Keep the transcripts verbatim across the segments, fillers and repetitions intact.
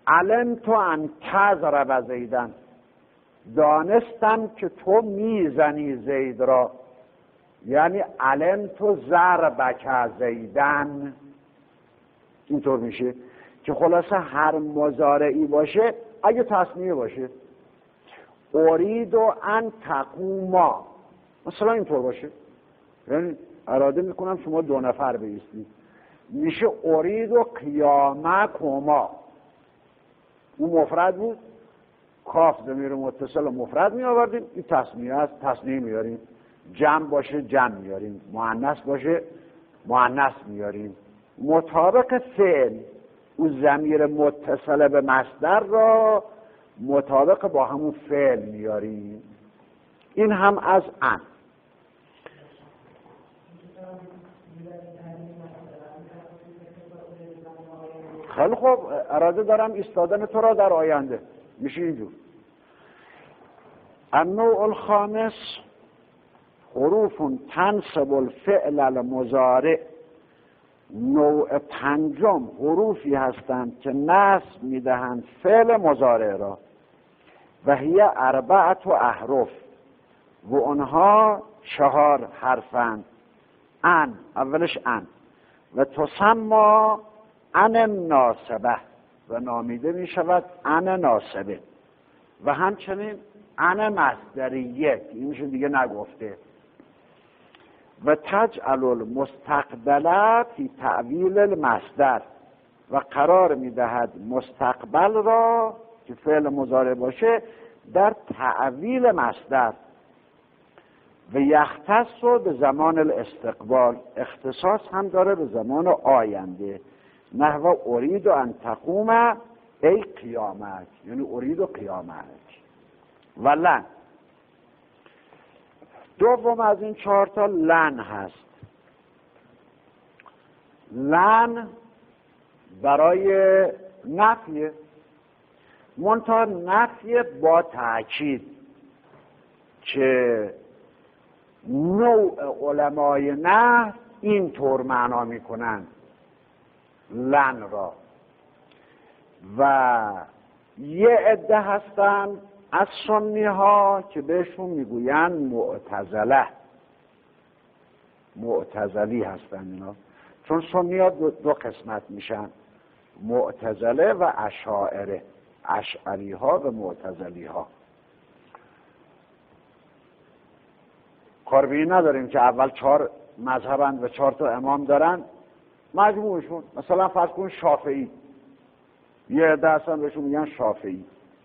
علمت ان تضرب زیدن، دانستم که تو میزنی زید را. یعنی علمت ضربک زیدن، اینطور میشه که خلاصه هر مضارعی باشه اگه تصمیه باشه، ارید و ان تقوما مثلا اینطور باشه، یعنی اراده میکنم شما دو نفر بایستید، میشه ارید و قیامکما. اون مفرد بود، کاف ضمیر متصل و مفرد می آوردیم، این تصمیه است، تصمیه میاریم. جمع باشه جمع میاریم، مؤنث باشه مؤنث میاریم. مطابق فعل اون ضمیر متصل به مصدر را مطابق با همون فعل میاریم. این هم از ان. خیلی خوب، اراده دارم ایستادن تو را در آینده، میشه اینجور. النوع الخامس حروف تنصب الفعل المضارع. نوع پنجم حروفی هستند که نصب میدهند فعل مضارع را. و هی اربعت و احرف، و اونها چهار حرفند. ان، اولش ان، و تسمى ان ناصبه، و نامیده می شود ان ناصبه. و همچنین ان مصدریه، اینشو دیگه نگفته. و تجعل المستقبل فی تعویل المصدر، و قرار می دهد مستقبل را که فعل مضارع باشه در تعویل مصدر. و یختص به زمان الاستقبال، اختصاص هم داره به زمان آینده. نحو ارید ان تقوم ای قیامت، یعنی ارید و قیامت. و لن، دوم از این چهارتا لن هست. لن برای نفیه، منتها نفی با تأکید که نوع علمای نحو این طور معنا میکنن لن را. و یه عده هستن از سنی ها که بهشون میگوین معتزله، معتزلی هستن اینا، چون سنی ها دو, دو قسمت میشن، معتزله و اشاعره، اشعری ها و معتزلی ها. کار به این نداریم که اول چهار مذهبند و چهار تا امام دارن، مجموعشون مثلا فرض کن شافعی، یه عده هستن بهشون میگن شافعی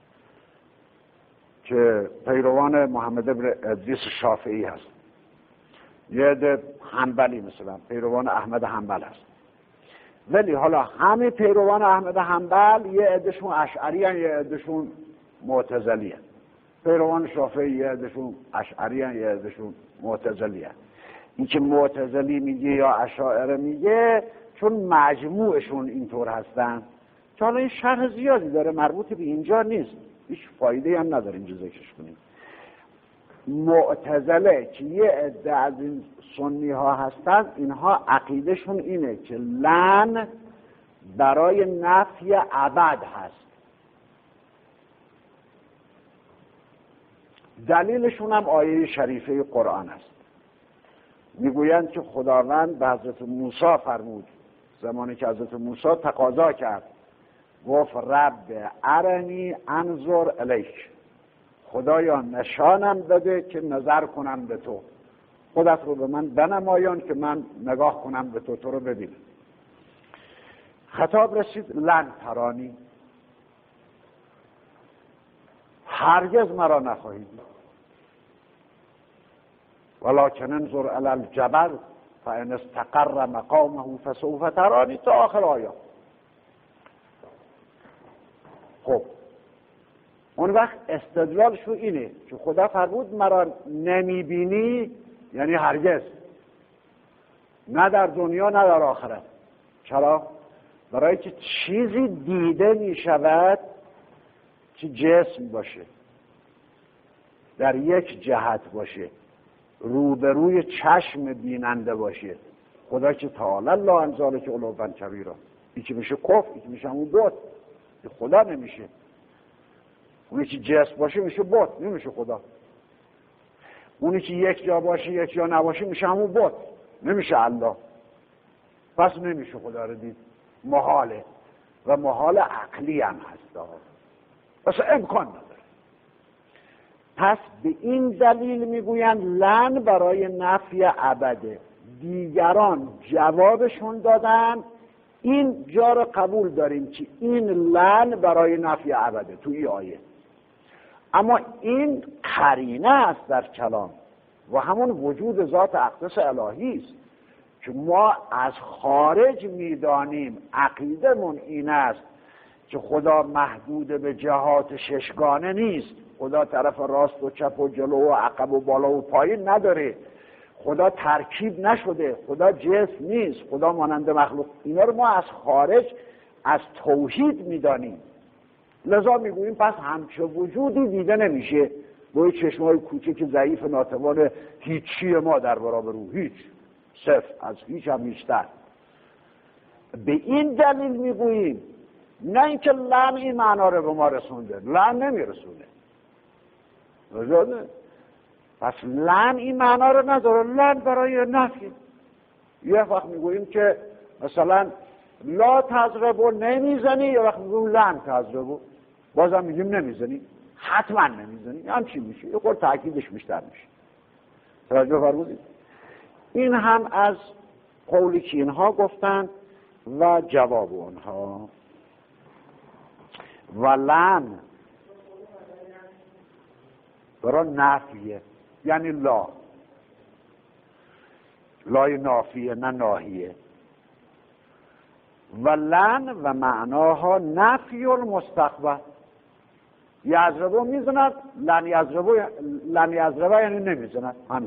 که پیروان محمد بن ادریس شافعی هست. یه عده حنبلی مثلا پیروان احمد حنبل هست. ولی حالا همه پیروان احمد حنبل یه عدهشون اشعری هن، یه عدهشون معتزلی هن. پیروان شافعی یه عدهشون اشعری هن، یه عدهشون معتزلی هن. این که معتزلی میگه یا اشاعره میگه چون مجموعشون اینطور هستن، که حالا این شرح زیادی داره مربوط به اینجا نیست، هیچ فایده هم نداره اینجا ذکرش کنیم. معتزله که یه عده از این سنی ها هستن، اینها عقیدشون اینه که لن برای نفی ابد هست. دلیلشون هم آیه شریفه قرآن است. میگویند که خداوند به حضرت موسی فرمود، زمانی که حضرت موسی تقاضا کرد، گفت رب ارنی انظر الیک، خدایا نشانم بده که نظر کنم به تو، خودت رو به من بنمایان که من نگاه کنم به تو، تو رو ببینم. خطاب رسید لن ترانی، هرگز مرا نخواهید دید. ولکن انظر الی الجبل فان استقر مقامه فسوف ترانی، تا آخر آیات. خب اون وقت استدلالشو اینه که خدا فرمود مرا نمیبینی، یعنی هرگز، نه در دنیا نه در آخرت. چرا؟ برای که چیزی دیده میشود که جسم باشه، در یک جهت باشه، روبروی چشم بیننده باشه. خدا که تعالی الله عن ذلک علوا کبیرا، این که میشه کفر، این که میشه همون بود. خدا نمیشه. اونی که جسم باشه میشه بت، نمیشه خدا. اونی که یک جا باشه یک جا نباشه میشه همون بت، نمیشه الله. پس نمیشه خدا رو دید، محاله و محال عقلی هم هست، پس امکان نداره. پس به این دلیل میگویند لن برای نفی ابده. دیگران جوابشون دادن این جا رو قبول داریم که این لن برای نفی ابده تو این آیه، اما این قرینه است در کلام و همون وجود ذات اقدس الهی است که ما از خارج میدانیم. عقیدمون این است که خدا محدود به جهات ششگانه نیست، خدا طرف راست و چپ و جلو و عقب و بالا و پایین نداره، خدا ترکیب نشده، خدا جسم نیست، خدا مانند مخلوق. اینا رو ما از خارج از توحید میدانیم، لذا میگوییم پس همچه وجودی دیده نمیشه با چشمای کوچک ضعیف ناتوان هیچی ما در برابر او، هیچ، صفر، از هیچ هم بیشتر. به این دلیل میگوییم نه اینکه لن این معنا رو به ما رسونده، لن نمیرسونه. رجاده پس لن این معنا رو نداره، لن برای نفی. یه وقت میگوییم که مثلا لا تضربو نمیزنی، یه وقت میگوییم لن تضربو، بازم میگیم نمیزنی، حتما نمیزنی، هم چی میشه؟ یه خورده تأکیدش بیشتر میشه. توجه فرمودید؟ این هم از قولی که اینها گفتن و جواب اونها. و لن برای نفیه، یعنی لا، لای نافیه نه ناهیه. و لن و معناها نفی المستقبل. یضربو میزند، لن یضربو لن یضربو یعنی نمیزند، همین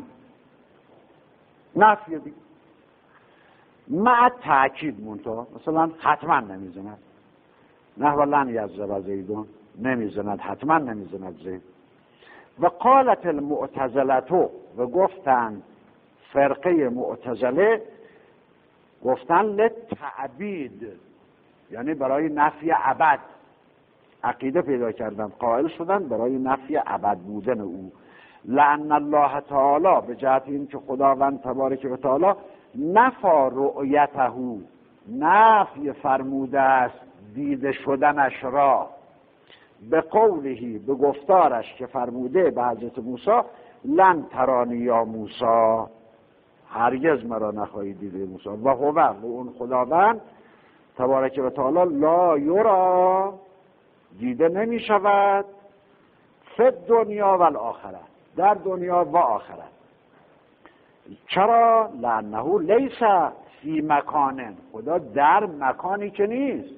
نفیه دیگه. مع تأکید منتها، مثلا حتما نمیزند، نه و لن یضرب زیدون، نمیزند، حتما نمیزند زید. و قالت المعتزلتو، و گفتن فرقه معتزله، گفتن لتعبید، یعنی برای نفی ابد عقیده پیدا کردن، قائل شدن برای نفی ابد بودن او. لأن الله تعالی، به جهت این که خداوند تبارک و تعالی نفی رؤیته، نفی فرموده است دیده شدنش را، به قولهی، به گفتارش که فرموده به حضرت موسی لن ترانی یا موسی، هرگز مرا نخواهی دیده موسی. و هو، و اون خداوند تبارک و تعالی لا یرا، دیده نمی شود، فی دنیا و الاخره، در دنیا و آخرت. چرا؟ لانه لیس فی مکان، خدا در مکانی که نیست،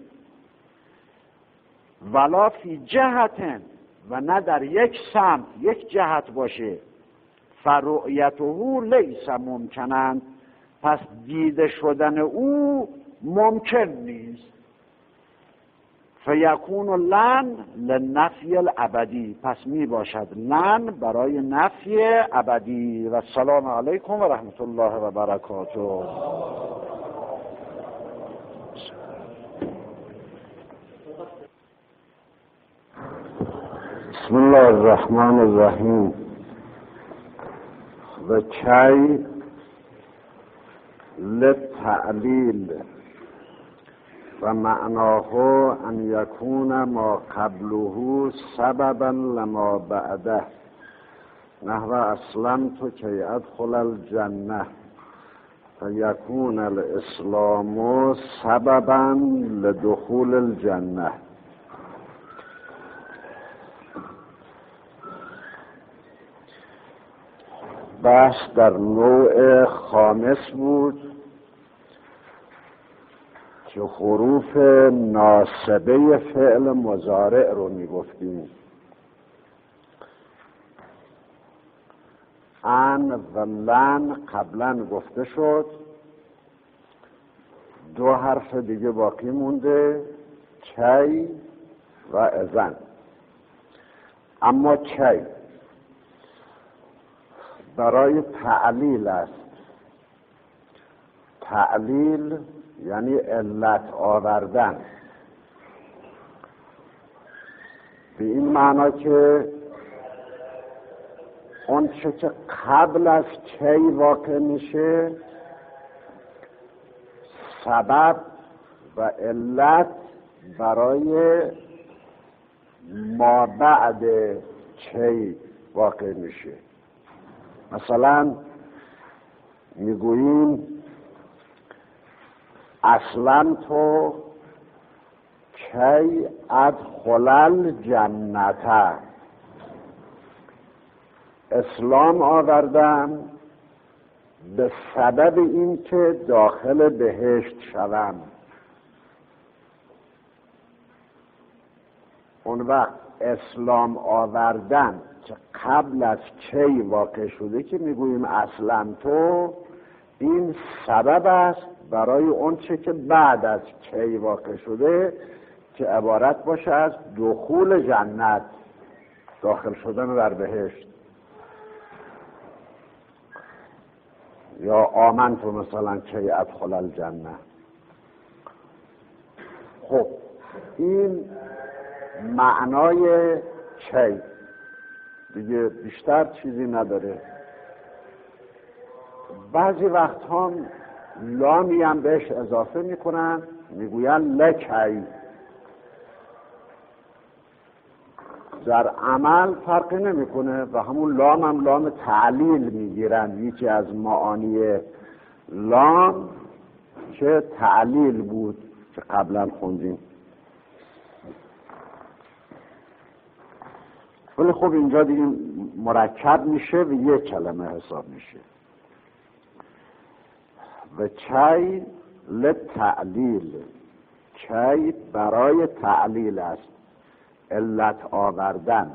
ولا فی جهت، و نه در یک سمت یک جهت باشه، فرؤیته لیس ممکنن، پس دیده شدن او ممکن نیست. فیکون لن لنفی الابدی، پس می باشد لن برای نفی ابدی. و السلام علیکم و رحمت الله و برکاته. بسم الله الرحمن الرحیم. و کی للتعلیل و معناه ان یکون ما قبله سببا لما بعده، نحو اسلمت کی ادخل الجنه، فیکون الاسلام سببا لدخول الجنه. بحث در نوع خامس بود که حروف ناصبه فعل مضارع رو می گفتیم. ان و لن قبلا گفته شد، دو حرف دیگه باقی مونده، کی و اذن. اما کی برای تعلیل است. تعلیل یعنی علت آوردن. به این معنا که اون چه که قبل از کی واقع میشه سبب و علت برای ما بعد کی واقع میشه. مثلا میگوییم اصلا تو کی ادخل جنته، اسلام آوردم به سبب این که داخل بهشت شوم. اون وقت اسلام آوردن که قبل از کی واقع شده که میگوییم اصلا تو، این سبب است برای اون چه که بعد از کی واقع شده که عبارت باشه از دخول جنت، داخل شدن در بهشت. یا آمنت مثلا کی ادخل الجنه. خب این معنای کی دیگه، بیشتر چیزی نداره. بعضی وقت هم لامی هم بهش اضافه میکنن، میگوین لکی. در عمل فرقی نمیکنه و همون لام هم لام تعلیل میگیرن. یکی از معانی لام که تعلیل بود که قبلا خوندیم. ولی خب اینجا دیگه مرکب میشه و یک کلمه حساب میشه. و کی لتعلیل، کی برای تعلیل است، علت آوردن.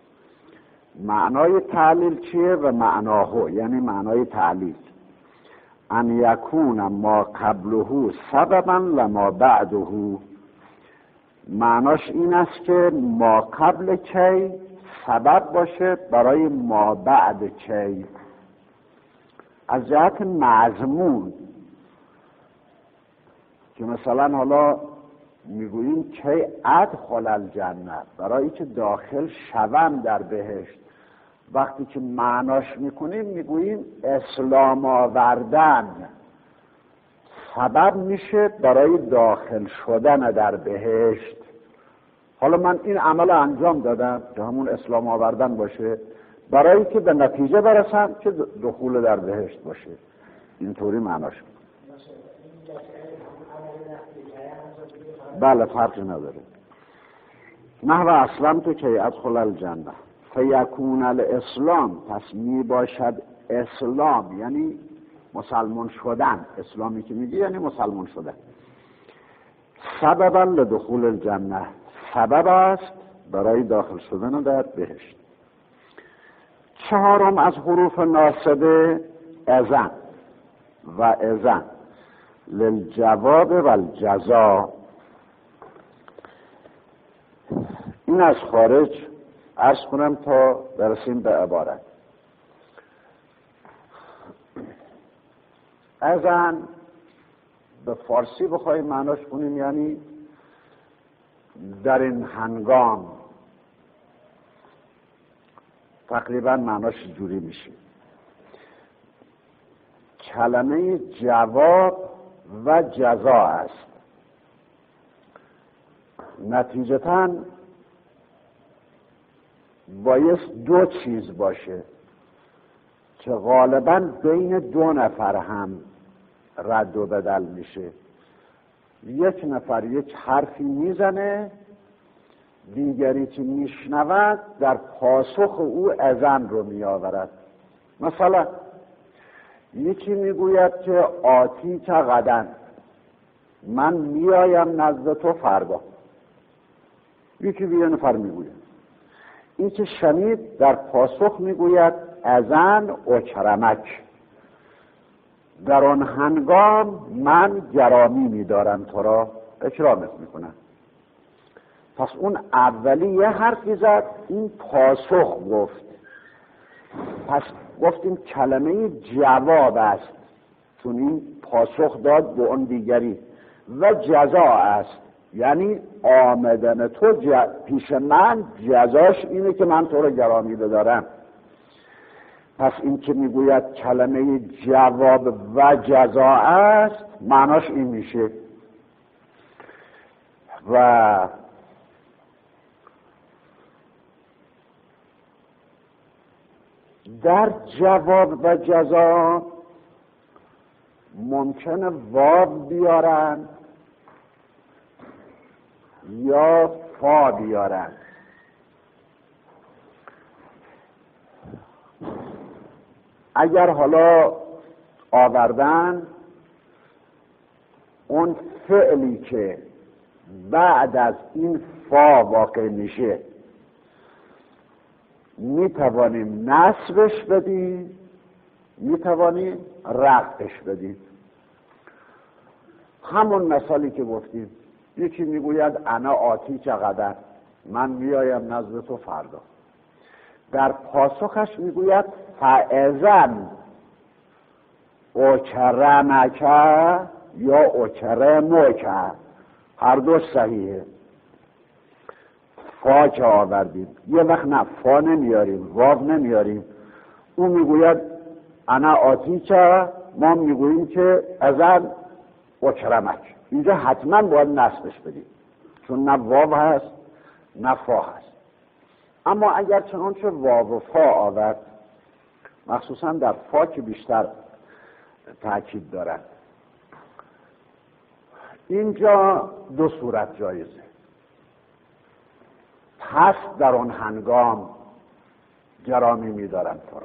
معنای تعلیل چیه و معناهو، یعنی معنای تعلیل ان یکون ما قبله سببا لما بعده. معناش این است که ما قبل کی سبب باشه برای ما بعد کی. از جهت مضمون که مثلا حالا میگوییم کی ادخل الجنه، برای که داخل شوم در بهشت. وقتی که معناش میکنیم میگوییم اسلام آوردن سبب میشه برای داخل شدن در بهشت. حالا من این عمل انجام دادم که همون اسلام آوردن باشه برای که به نتیجه برسم که دخول در بهشت باشه. اینطوری معناش میکنم. بله فرقی نداره. نحو اسلام تو که ادخل الجنه فیکون الاسلام، پس می باشد اسلام یعنی مسلمان شدن. اسلامی که میگی یعنی مسلمان شدن. سببا لدخول الجنه، سبب است برای داخل شدن در بهشت. چهارم از حروف ناصبه اذن و اذن للجواب و الجزا. این از خارج عرض کنم تا برسیم به عبارت. اذن به فارسی بخوایم معناش کنیم یعنی در این هنگام، تقریبا معناش جوری میشه. کلمه جواب و جزا است. نتیجتاً بایست دو چیز باشه که غالباً بین دو نفر هم رد و بدل میشه. یک نفر یک حرفی میزنه، دیگری که میشنود در پاسخ او اذن رو میآورد. مثلا یکی میگوید که آتی که غدن، من میایم نزد تو فردا. یکی به یه نفر میگوید. این که شنید در پاسخ میگوید اذن اکرمک، در آن هنگام من گرامی میدارم تو را، اکرامت میکنم. پس اون اولی یه حرفی زد، این پاسخ گفت. پس گفتیم کلمه جواب است چون این پاسخ داد به اون دیگری، و جزا است یعنی آمدن تو ج... پیش من جزاش اینه که من تو رو گرامی بدارم. پس این که میگوید کلمه جواب و جزا است، معناش این میشه. و در جواب و جزا ممکنه واو بیارن یا فا بیارن. اگر حالا آوردن اون فعلی که بعد از این فا واقع میشه میتوانیم نصبش بدیم، میتوانیم رفعش بدیم. همون مثالی که گفتیم، یکی میگوید انا آتی چقدر، من میایم نزد تو فردا. در پاسخش میگوید فاذن اکرمک یا اکرمک، هر دو صحیحه. فا که آوردیم، یه وقت نه فا نمیاریم، واو نمیاریم. اون میگوید انا آتی که، ما میگوییم که ازن اکرمک. اینجا حتما باید نصبش بدیم، چون نه واو هست نه فا هست. اما اگر چنانچه واو و فا آورد، مخصوصا در فا که بیشتر تأکید دارد، اینجا دو صورت جایزه. پس در آن هنگام گرامی می‌دارم تو را،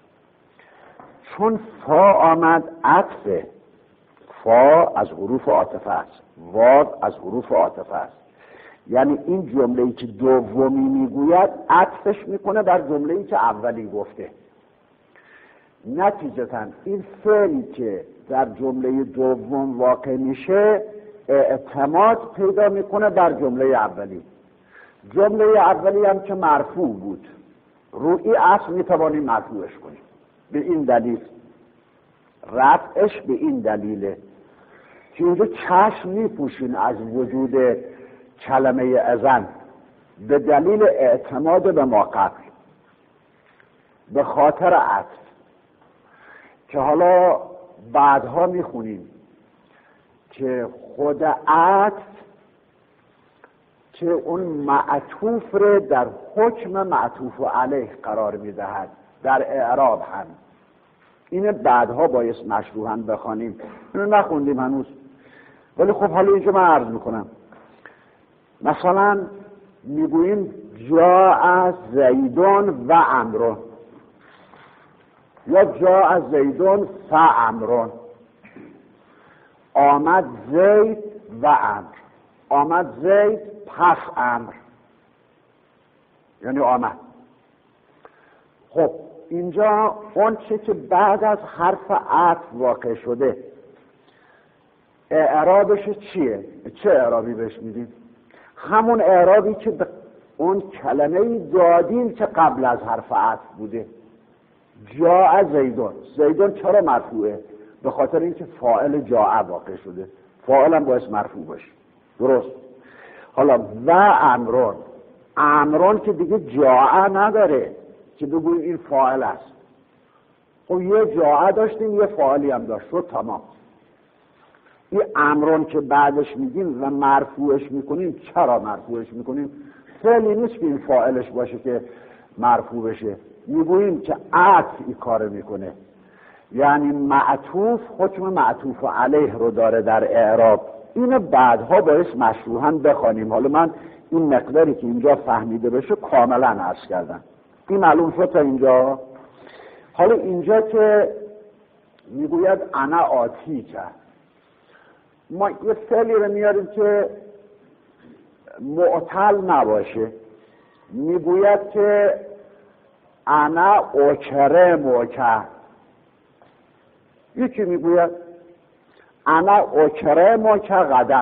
چون فا آمد عطفه. فا از حروف عاطفه است، واو از حروف عاطفه است. یعنی این جمله‌ای که دومی میگوید عطفش میکنه بر جمله‌ای که اولی گفته. نتیجتاً این فعلی که در جمله دوم واقع میشه اعتماد پیدا میکنه بر جمله اولی. جمله اولی هم که مرفوع بود، روی اصل میتوانیم مرفوعش کنیم. به این دلیل رفعش به این دلیله که اونجا چشم میپوشین از وجود کلمه اذن به دلیل اعتماد به ما قبل، به خاطر عطف که حالا بعدها میخونیم که خود عطف که اون معطوف رو در حکم معطوف علیه قرار میدهد در اعراب هم. اینه بعدها باید مشروحاً بخوانیم، اینو نخوندیم هنوز، ولی خب حالا اینجا من عرض میکنم. مثلا میگوییم جاء زیدون و عمرون، یا جاء زیدون فعمرون. آمد زید و عمر، آمد زید پس عمر، یعنی آمد. خب اینجا اون چه که بعد از حرف عطف واقع شده اعرابش چیه؟ چه اعرابی بهش میدیم؟ همون اعرابی که اون کلمه دادیم که قبل از حرف عطف بوده. جاء زیدون، زیدون چرا مرفوعه؟ به خاطر اینکه فاعل جاء واقع شده، فاعل هم باید مرفوع باشه، درست؟ حالا و امرون، امرون که دیگه جاء نداره که بگوییم این فاعل است. خب یه جاء داشتیم یه فاعلی هم داشت، شد تمام. این امرون که بعدش میگیم و مرفوعش میکنیم، چرا مرفوعش میکنیم؟ فعلی نیست که این فاعلش باشه که مرفوع بشه، میگوییم که عطف این کار میکنه، یعنی معطوف حکم معطوف علیه رو داره در اعراب. اینو بعدها باید مشروحاً بخوانیم. حالا من این مقداری که اینجا فهمیده بشه کاملا عرض کردم. این معلوم شد تا اینجا. حالا اینجا که میگوید انا آتی کرد، ما یه فعلی رو میاریم که معتل نباشه. میگوید که انا اکرمک، یکی میگوید انا اکرمک غدا،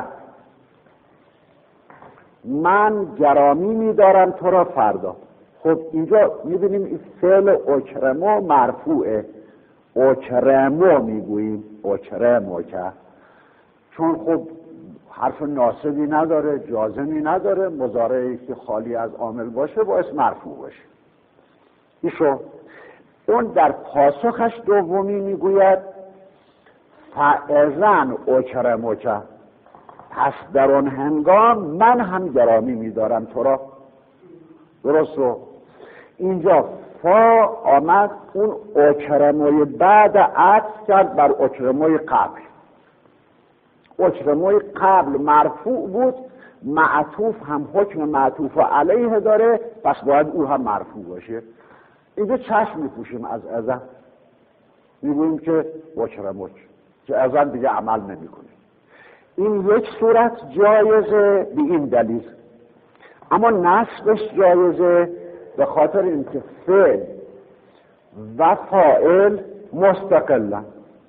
من گرامی میدارم تو را فردا. خب اینجا میبینیم این فعل اکرمو مرفوعه، اکرمو میگوییم اکرمک، چون خب حرف ناصبی نداره، جازمی نداره، مضارعی که خالی از عامل باشه باعث مرفوع باشه. ایشو اون در پاسخش دومی میگوید فاذن اکرمک، پس در اون هنگام من هم گرامی میدارم تو را. درست رو اینجا فا آمد اون اکرموی بعد عطف کرد بر اکرموی قبل. اکرموی قبل مرفوع بود، معطوف هم حکم معطوف علیه داره، پس باید او هم مرفوع باشه. اینجا چشم میپوشیم از اذن، میگوییم که اکرمک، که اذن دیگه عمل نمیکنه. این یک صورت جایزه به این دلیل، اما نصبش جایزه به خاطر اینکه فعل و فاعل مستقلن،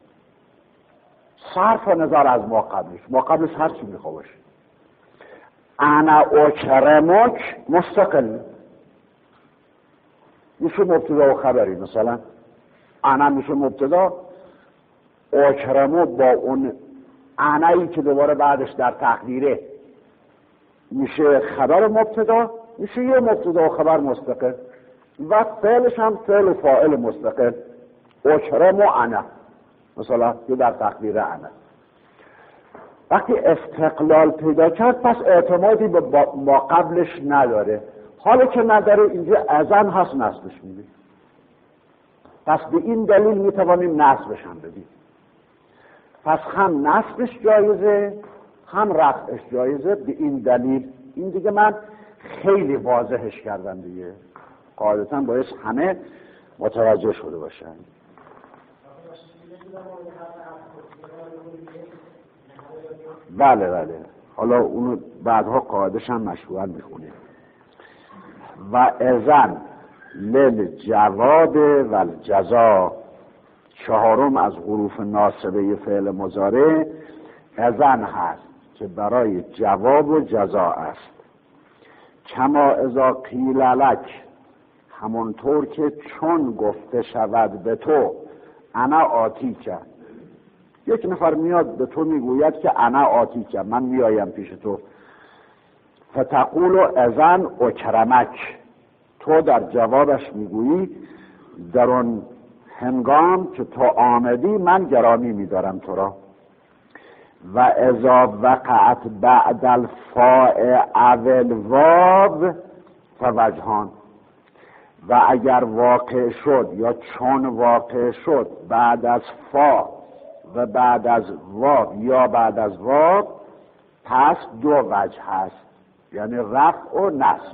صرف نظر از ما قبلش. ما قبلش هر چی میخواه باشه. انا اکرمک مستقل میشه مبتدا و خبری. مثلا انا میشه مبتدا، اکرمو با اون انایی که دوباره بعدش در تقدیره میشه خبر مبتدا، میشه یه مبتدا و خبر مستقل و فعلش هم فعل و فاعل مستقل. اکرم و انا مثلا که در تقدیر انا. وقتی استقلال پیدا کرد پس اعتمادی به ما قبلش نداره. حالا که نداره اینجا اذن هست نصبش میده. پس به این دلیل میتوانیم نصبش هم بدیم. پس هم نصبش جایزه هم رفعش جایزه به این دلیل. این دیگه من خیلی واضحش کردم دیگه، قاعدتا باید همه متوجه شده باشن. بله بله، حالا اونو بعدها قاعدش هم مشروعاً میخونه. و اذن للجواب و الجزا، چهارم از حروف ناصبه فعل مضارع اذن هست که برای جواب و جزا است. کما اذا قیل لک، همونطور که چون گفته شود به تو انا آتی کرد. یک نفر میاد به تو میگوید که انا آتی کرد، من میایم پیش تو. فتقول اذن اکرمک، تو در جوابش میگویی در اون هنگام که تو آمدی من گرامی میدارم تو را. و اذا وقعت بعد الفاء او الواو فوجهان، و اگر واقع شد یا چون واقع شد بعد از فا و بعد از واو یا بعد از واو، پس دو وجه هست، یعنی رفع و نصب.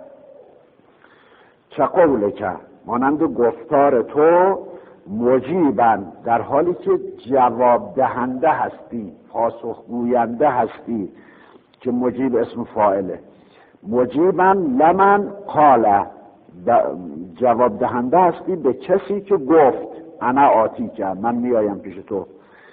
چه قوله که مانند گفتار تو مجیبن، در حالی که جواب دهنده هستی، پاسخ گوینده هستی، که مجیب اسم فاعله. مجیبن لمن قاله، جواب دهنده هستی به کسی که گفت انا آتی کرد، من میایم پیش تو.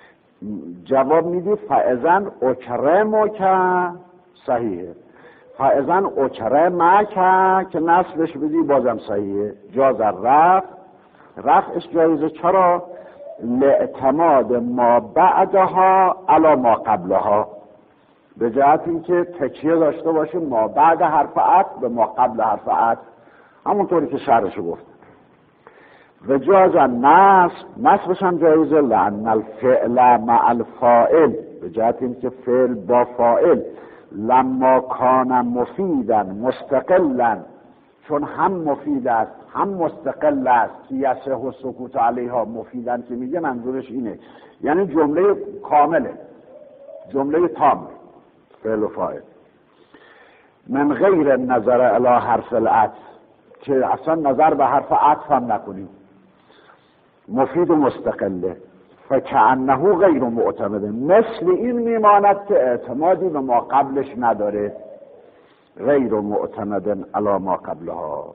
جواب میدی فاذن اکرمک، صحیحه. فاذن اکرمک که نصبش بدی بازم صحیحه. جاز رفع، رفعش جایزه. چرا؟ لاعتماد ما بعدها علی ما قبلها، به جهت اینکه تکیه داشته باشه ما بعد حرف عطف به ما قبل حرف عطف، همونطوری که شرحشو گفت. و جاز نصب، نصبش هم جایزه. لأن الفعل مع الفاعل، به جهت اینکه فعل با فاعل لما کان مفیدا مستقلا، چون هم مفید است هم مستقل است، که یصح و سکوت علیها. مفیدن که میگه منظورش اینه، یعنی جمله کامله، جمله تام، فعل و فاعل. من غیر نظر الی حرف العطف، که اصلا نظر به حرف عطف هم نکنیم، مفید و مستقله. فکأنه غیر معتمد، مثل این میماند که اعتمادی به ما قبلش نداره. غیر معتمد علی ما قبلها.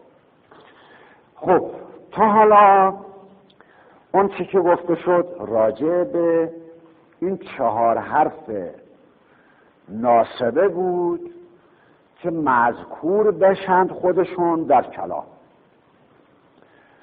خب تا حالا اون چی که گفته شد راجع به این چهار حرف ناصبه بود که مذکور بشند خودشون در کلام.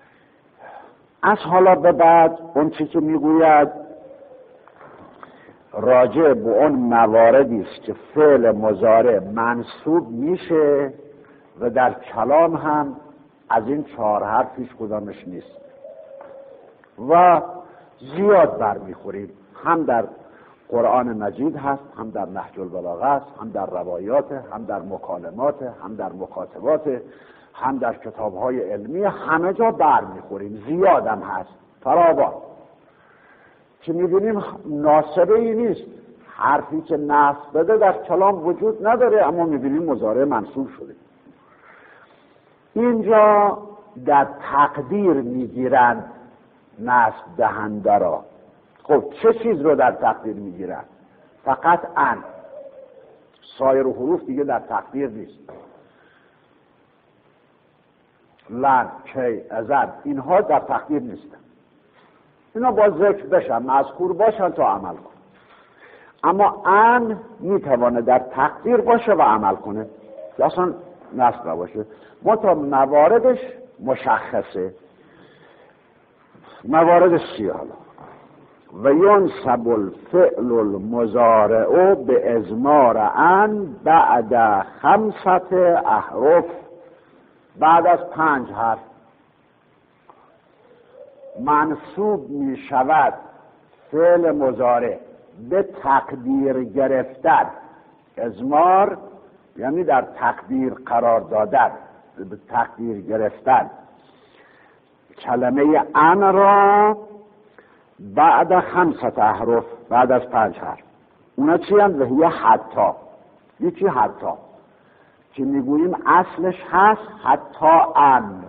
از حالا به بعد اون چی که میگوید راجع به اون مواردی است که فعل مضارع منصوب میشه و در کلام هم از این چهار حرف هیچ کدامش نیست و زیاد برمیخوریم. هم در قرآن مجید هست، هم در نهج البلاغه است، هم در روایات، هم در مکالمات، هم در مکاتبات، هم در کتاب‌های علمی، همه جا برمیخوریم. زیاد هم هست فراوان که می‌بینیم ناسبه ای نیست، حرفی که نصب بده در کلام وجود نداره، اما می‌بینیم مضارع منصوب شده. اینجا در تقدیر میگیرند نصب دهنده را. خب چه چیز رو در تقدیر میگیرند؟ فقط ان، سایر حروف دیگه در تقدیر نیست. لن، کی، ازد، اینها در تقدیر نیستن. اینا با ذکر بشن، مذکور باشن تا عمل کن. اما ان میتوانه در تقدیر باشه و عمل کنه، اصلا نصب نباشه. ما تا مواردش مشخصه. مواردش چیه حالا؟ و ینصب الفعل المضارع به ازمار ان بعد خمسة احرف، بعد از پنج حرف منصوب می شود فعل مضارع به تقدیر گرفتن. ازمار یعنی در تقدیر قرار دادن، به تقدیر گرفتن کلمه ان را بعد خمسة احرف، بعد از پنج حرف. اونا چی هم؟ وهیه حتی. یکی حتی که میگوییم اصلش هست حتی ان.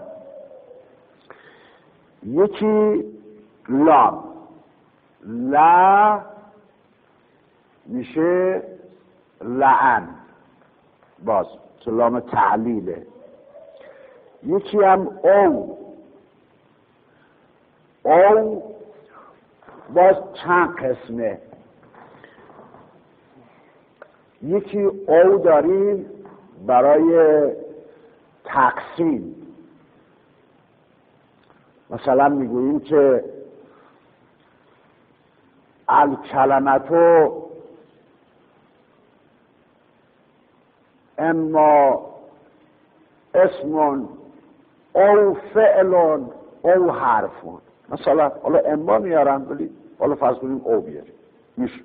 یکی لام، لا میشه لعن، باز که لام تعلیله. یکی هم او، او باز چند قسمه. یکی او داریم برای تقسیم، مثلا میگوییم که الکلمتو اما اسم او فعل او حرفون. مثلا حالا اما میارن ولی حالا فرض کنیم او بیاریم، میشه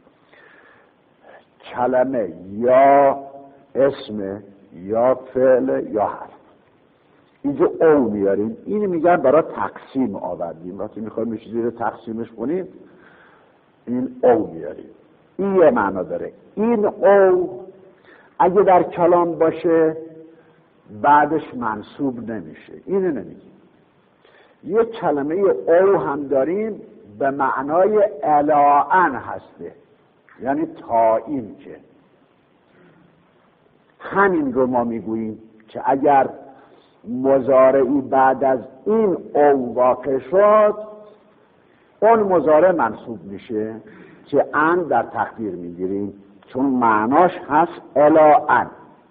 کلمه یا اسم یا فعل یا حرف. اینجا او میاریم، اینی میگن برای تقسیم آوردیم. وقتی میخوایم یه چیزی رو تقسیمش کنیم این او میاریم. این یه معنا داره. این او اگه در کلام باشه بعدش منصوب نمیشه، اینو نمیگیم. یه کلمه او هم داریم به معنای الاان هسته، یعنی تا این که. همین رو ما میگوییم که اگر مضارعی بعد از این او واقع شد اون مضارع منصوب میشه که ان در تقدیر میگیریم، چون معناش هست الاان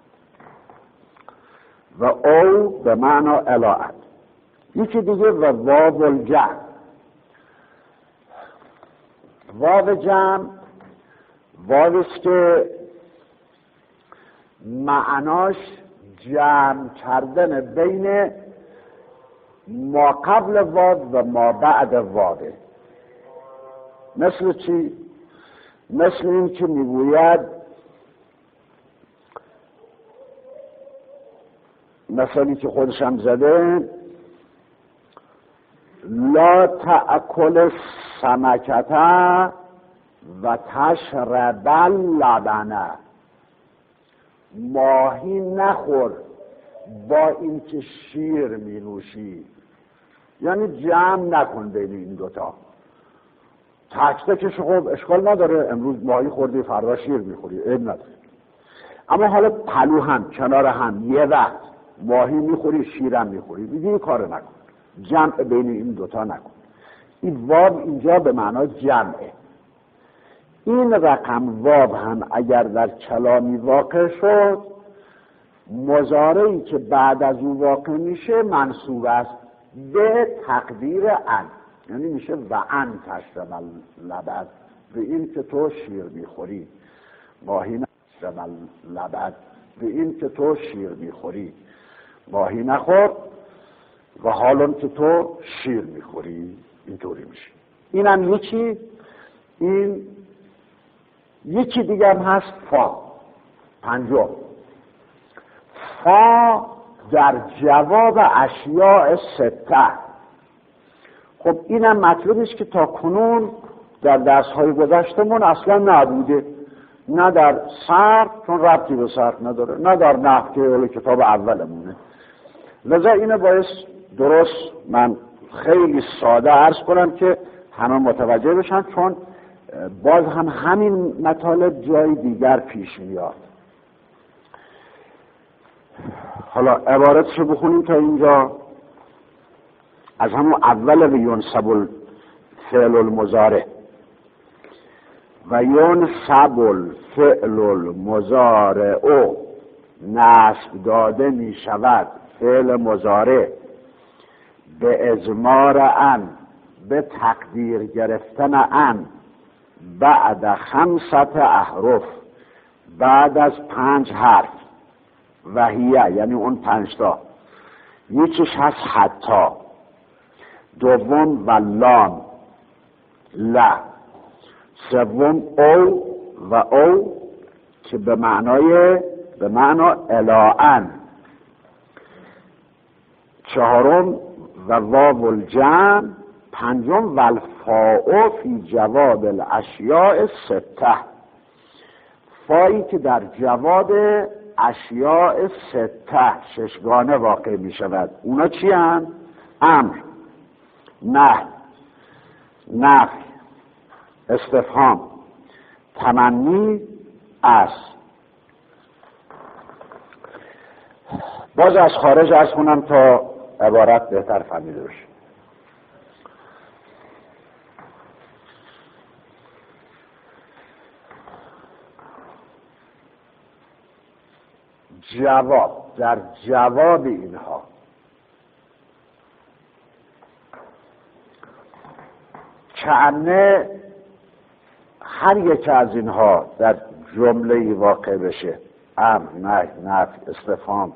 و او به معنا الاان. یکی دیگه و واو الجمع. واو جمع واوست که معناش جمع کردن بین ما قبل واو و ما بعد واوه. مثل چی؟ مثل این که میگوید مثلی که خودشم زده لا تأکل سمکتا و تشرب اللبن. ماهی نخور با این که شیر می نوشی، یعنی جمع نکن بین این دوتا. تک تکش خب اشکال نداره، امروز ماهی خوردی فردا شیر میخوری، عیب نداره. اما حالا پلو هم کنار هم یه وقت ماهی میخوری شیرم میخوری، دیگه این کار نکن، جمع بین این دوتا نکن. این واو اینجا به معنای جمعه. این رقم واو هم اگر در کلامی واقع شد مضارعی که بعد از اون واقع میشه منصوب است به تقدیر ان، یعنی میشه و ان تشرب اللبن، به این که تو شیر میخوری ماهی نشرب لبد، به این که تو شیر میخوری ماهی نخور و حالان که تو شیر میخوری. اینطوری میشه. اینم یکی. این یکی دیگه هم هست فا. پنجم، فا در جواب اشیاء سته. خب اینم مطلبی است که تا کنون در درس‌های گذشتمون اصلا نبوده، نه در صرف چون ربطی به صرف نداره، نه در نحو که اول کتاب اولمونه. لذا اینو باید درست من خیلی ساده عرض کنم که همه متوجه بشن، چون باز هم همین مطالب جای دیگر پیش میاد. حالا عبارتشو بخونیم تا اینجا. از همون اول و ینصب الفعل المضارع و ینصب الفعل المضارع نصب داده می شود فعل مضارع به اضمار ان، به تقدیر گرفتن ان، بعد خمسط احرف، بعد از پنج حرف. و هیه یعنی اون پنج تا. یکیش هست حتی، دوم واللام لا، سوم او و او که به معنای به معنا الاان، چهارم و واو الجمع، پنجم والفاء فی جواب الاشیاء سته. فایی که در جواب اشیاء سته ششگانه واقع می شود. اونا چی هستند؟ امر، نهی، نفی، استفهام، تمنی، است. باز از خارج عرض کنم تا عبارت بهتر فهمیده بشه. جواب، در جواب اینها کأنه هر یک از اینها در جمله واقع بشه، امر، نهی، نفی، استفهام،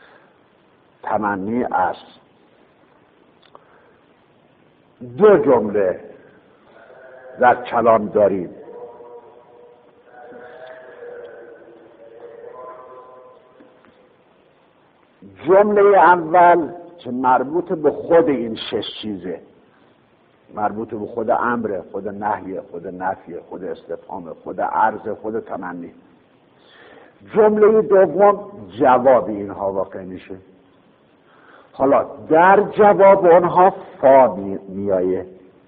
تمنی، است. دو جمله در کلام داریم. جمله اول که مربوط به خود این شش چیزه، مربوط به خود امر، خود نهی، خود نفی، خود استفهام، خود عرض، خود تمنی. جمله دوم جواب اینها واقع میشه. حالا در جواب اونها فا میایه.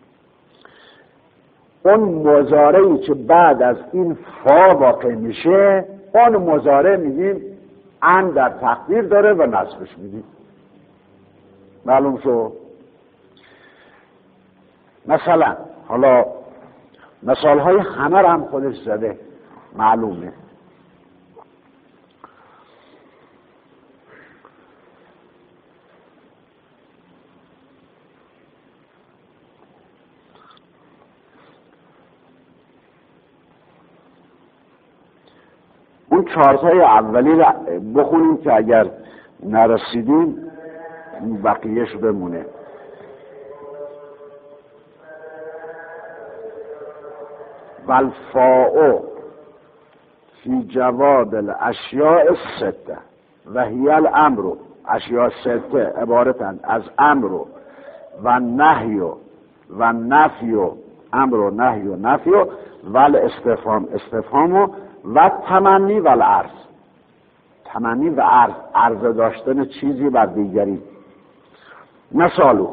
اون مضارعی که بعد از این فا واقع میشه، اون مضارع میگیم ان در تقدیر داره و نصبش میدیم. معلوم شو؟ مثلا حالا مثال های همه رو هم خودش زده، معلومه. اون چارتای اولی رو بخونیم که اگر نرسیدیم بقیهش بمونه. والفاء فی جواب الاشیاء السته و هی الامر. اشیاء سته عبارتند از امر و نهی و نفی و امر و نهی و نفی و ول استفهام استفهام و تمنی و العرض. تمنی و عرض، عرض داشتن چیزی بر دیگری. مثاله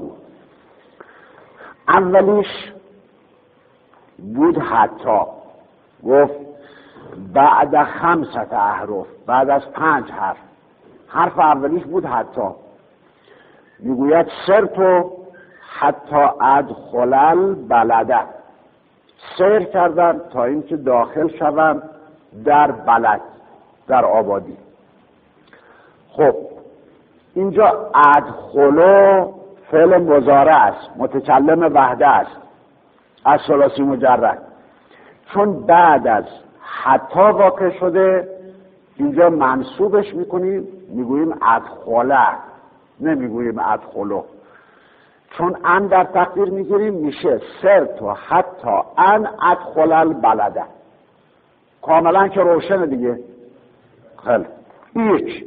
اولیش بود حتی، گفت بعد خمسة احرف، بعد از پنج حرف. حرف اولیش بود حتی. میگوید سرتو حتی ادخل البلده، سیر کردم تا اینکه داخل شوم در بلد، در آبادی. خب اینجا ادخلو فعل مضارع است، متکلم وحده است، از ثلاثی مجرد. چون بعد از حتی واقع شده اینجا منصوبش میکنیم، میگوییم ادخله، نمیگوییم ادخلو. چون ان در تقدیر میگیریم میشه سرت و حتی ان ادخل البلده. کاملا که روشنه دیگه. خیلی یک.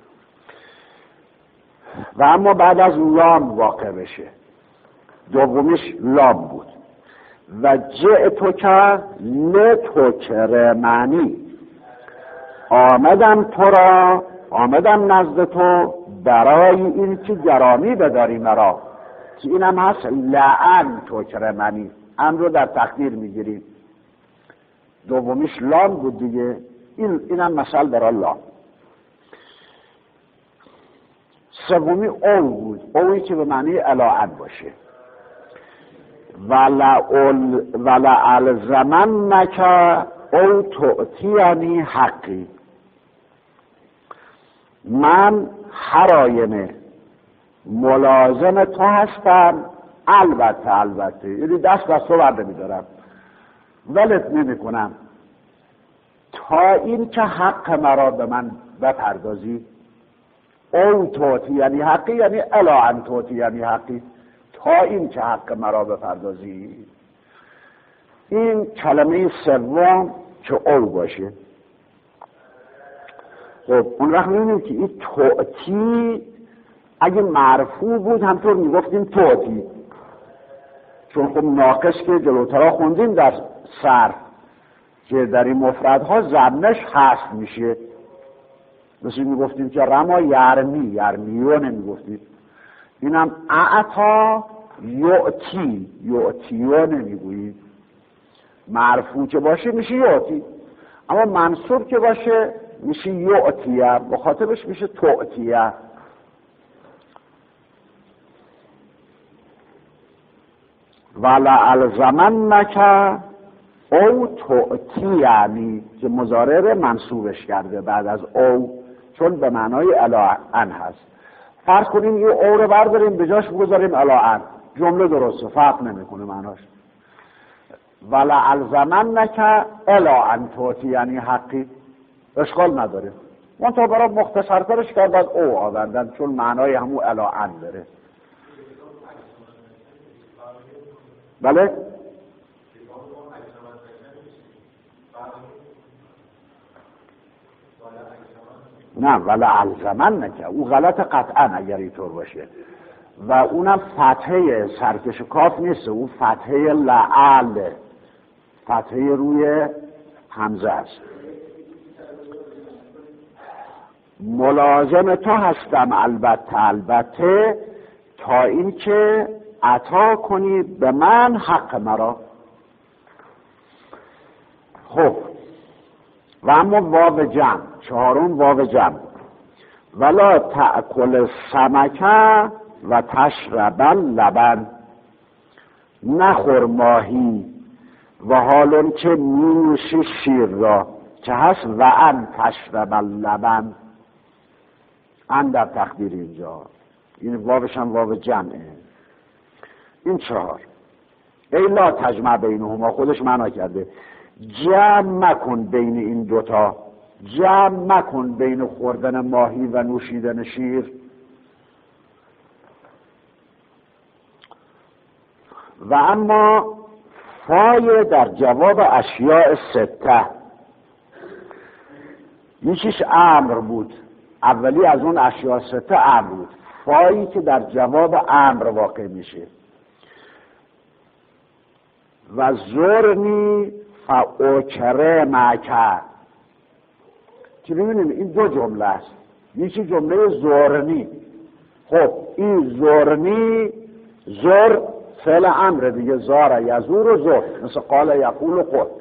و اما بعد از لام واقع بشه، دومیش لام بود. و جئتو که لتکرمنی، آمدم تو را، آمدم نزد تو برای این که گرامی بداری مرا، که اینم هست لعن تکرمنی. ام رو در تقدیر میگیریم، دومیش لام بود دیگه. این اینم مثل برای لام. سومی او بود، اویی که به معنی الاعن باشه. ولعلزمنک او تعطینی حقی، من هر آینه ملازم تو هستم، البته البته یعنی دست از تو برده میدارم، ولت نمی کنم تا این که حق مرا به من بپردازی. او توتی یعنی حقی، یعنی الا ان توتی یعنی حقی، تا این که حق مرا بپردازی. این کلمه سوم که او باشه. خب اون وقت میبینیم که این توتی اگه مرفوع بود همطور میگفتیم توتی، چون خب ناقص که جلوترا خوندیم در صرف که در این مفردها ضمنش حذف میشه. مثل میگفتیم که رما یرمی، یرمیو نمیگفتیم. اینم اعطا یعطی، یعطیو نمیگوییم. مرفوع که باشه میشه یعطی، اما منصوب که باشه میشه یعطیه، مخاطبش میشه تعطیه. ولعلزمنک او تعطینی که مضارع منصوبش کرده بعد از او، چون به معنای الاعن هست. فرض کنیم یه او رو برداریم به جاش بگذاریم الاعن، جمله درسته، فرق نمیکنه معناش. ولعلزمنک الاعن تعطی یعنی حقی، اشکال نداره. من تا برای مختصرترش کرد از او آوردن، چون معنای همون الاعن داره. بله؟ نه ولعلزمنک او غلط قطعا اگر اینطور باشه، و اونم فتحه سرکش کاف نیست، اون فتحه لعل، فتحه روی همزه است. ملازم تو هستم البته البته تا این که عطا کنی به من حق مرا. خب و اما واو جمع، چهارم واو جمع. ولا تأکل سمکه و تشرب لبن، نخور ماهی و حالون که می‌نوشی شیر را، که هست و ان تشرب لبن. ان در تقدیر اینجا، این واوش هم واو جمعه. این چهار. ای لا تجمع بینهما، خودش معنا کرده جمع مکن بین این دوتا، جمع مکن بین خوردن ماهی و نوشیدن شیر. و اما فای در جواب اشیاء سته، یکیش امر بود، اولی از اون اشیاء سته امر بود، فایی که در جواب امر واقع میشه. و زرنی فاوکره معکه، که ببینیم این دو جمله است. یکی جمله زرنی. خب این زرنی، زر فعل امر دیگه، زار یزور و زر، مثل قال یقول و قل.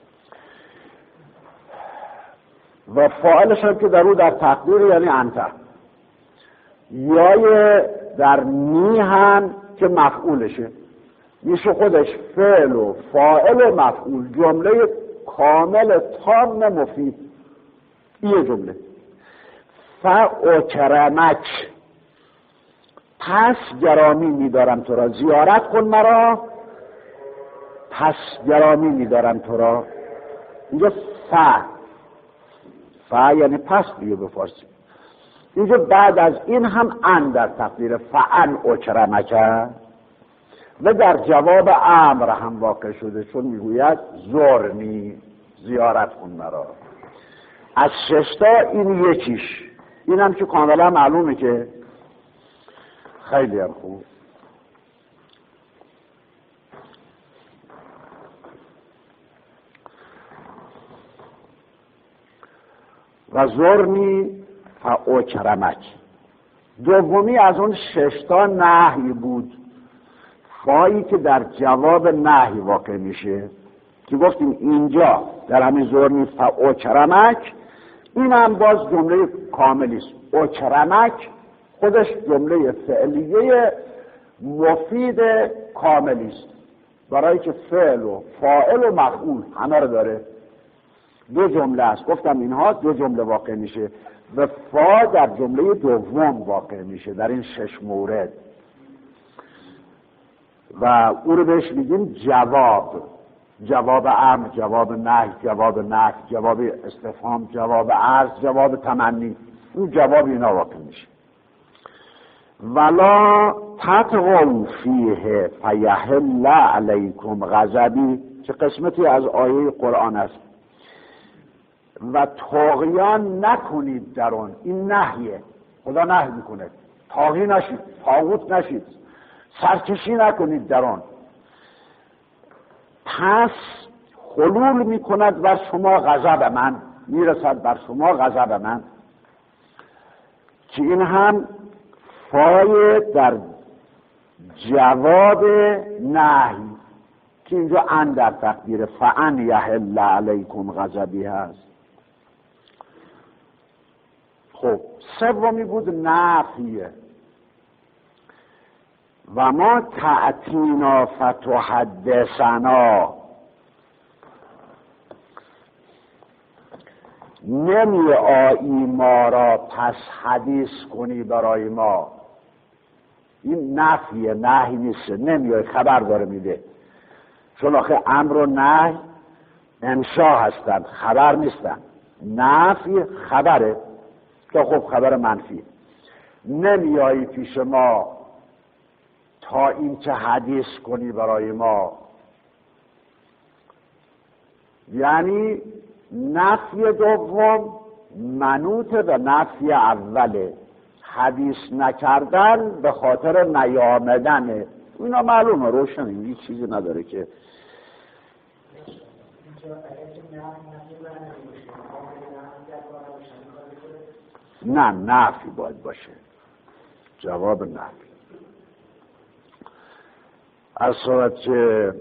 و فاعلش هم که در او در تقدیر یعنی انت. یای در می هم که مفعولشه، میشه خودش فعل و فاعل و مفعول، جمله کامل تام مفید. این جمله فاکرمک، پس گرامی میدارم تو را، زیارت کن مرا. پس گرامی می‌دارم تو را. اینجا ف ف یعنی پس دیگه به فارسی. اینجا بعد از این هم ان در تقدیر فان اکرمک و در جواب امر هم واقع شده، چون میگوید زرنی، زیارت کن مرا. از ششتا این یکیش، این هم که کاملا معلومه که خیلی هم خوب. و زرنی فاکرمک. دومی از اون ششتا نهی بود، فایی که در جواب نهی واقع میشه که گفتیم اینجا در همین زرنی فاکرمک، این هم باز جمله کاملی است. اکرمک خودش جمله فعلیه مفید کاملی است، برای که فعل و فاعل و مفعول همه رو داره. دو جمله است، گفتم اینها دو جمله واقع میشه و فا در جمله دوم واقع میشه در این شش مورد و او رو بهش میگیم جواب. جواب امر، جواب نهی، جواب نفی، جواب استفهام، جواب عرض، جواب تمنی. اون جواب اینا واقع میشه. ولا تطغوا فیه فیحل علیکم غضبی، که قسمتی از آیه قرآن است. و طغیان نکنید در آن، این نهیه، خدا نهی میکنه، طاغی نشید، طاغوت نشید، سرکشی نکنید در آن. پس حلول میکند بر شما غضب من، میرسد بر شما غضب من، که این هم فای در جواب نهی که اینجا ان در تقدیر فان یحل علیکم غضبی هست. خب سومی بود نفیه. و ما تأتینا فتحدثنا، نمی آیی ما را پس حدیث کنی برای ما. این نفیه، نهی نیست، نمی آیی، خبر داره میده، چون آخه امر و نهی انشا هستن، خبر نیستن. نفی خبره که خب خبر منفی. نمی آیی پیش ما تا این که حدیث کنی برای ما، یعنی نفی دوم منوط به نفی اوله. حدیث نکردن به خاطر نیامدنه، اینا معلومه، روشنه، این چیزی نداره که نه نفی باید باشه، جواب نفی. از صورت که